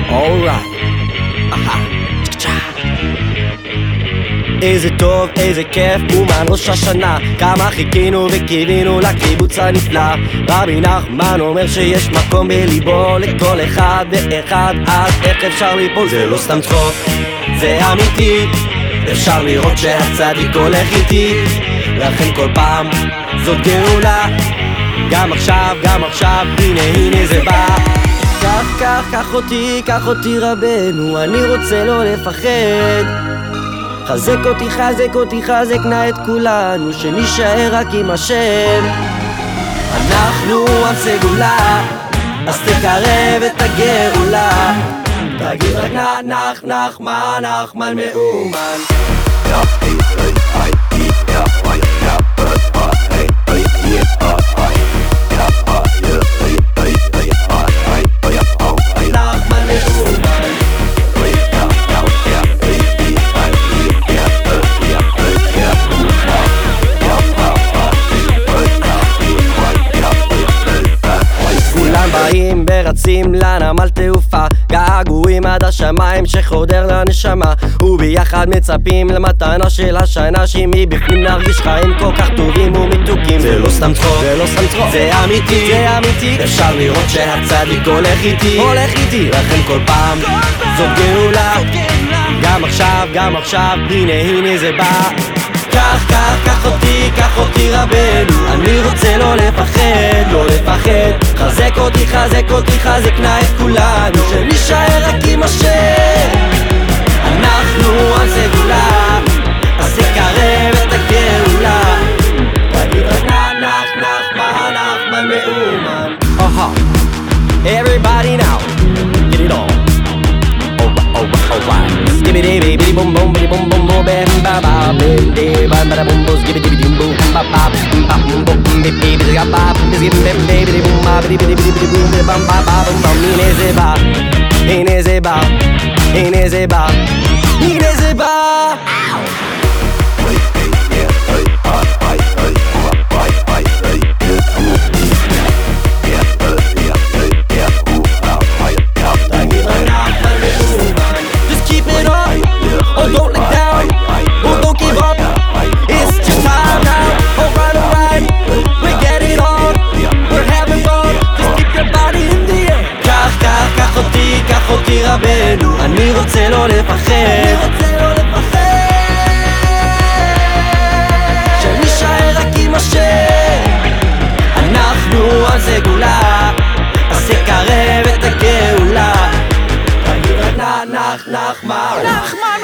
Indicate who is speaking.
Speaker 1: Alright. איזה טוב, איזה כיף, אומן ראש השנה. כמה חיכינו וקיווינו לקיבוץ הנפלא. רבי נחמן אומר שיש מקום בליבו לכל אחד ואחד, אז איך אפשר ליפול? זה לא סתם צחוק, זה אמיתי. אפשר לראות שהצדיק הולך איתי, לכן כל פעם זאת גאולה. גם עכשיו, הנה זה בא. קח אותי רבנו, אני רוצה לא לפחד. חזק אותי, חזק נא את כולנו, שנשאר רק עם השם. אנחנו עם סגולה, אז תקרב את הגאולה. תגיד רק נחמן מאומן. באים ורצים לנמל תעופה, געגועים עד השמיים שחודר לנשמה, וביחד מצפים למתנה של השנה, שמבפנים נרגיש חיים כל כך טובים ומתוקים. זה לא סתם צחוק, זה אמיתי. אפשר לראות שהצדיק הולך איתי, לכן כל פעם זאת גאולה. גם עכשיו, הנה זה בא. קח אותי רבנו, אני רוצה לא לפחד. חזק אותי, חזק נא את כולנו, שנשאר רק עם השם. אנחנו עם סגולה, אז תקרב את הגאולה. תגיד רק נחמן מאומן. Everybody now, get it on. Alright. Skibbity baby boom boom bitty boom boom boom bam ba ba bam de bam ba boom boom skibbity boom boom ba ba boom boom baby baby ga ba skibby bam baby boom ba bitty boom bam ba ba boom boom ine ze ba. Don't let down, don't give up. It's just time now. Alright, we're getting on, we're having fun. Just keep your body in the air. קח אותי רבנו, אני רוצה לא לפחד. שנשאר רק עם השם. אנחנו על סגולה, אז תקרב את הגאולה. תגיד רק נחמן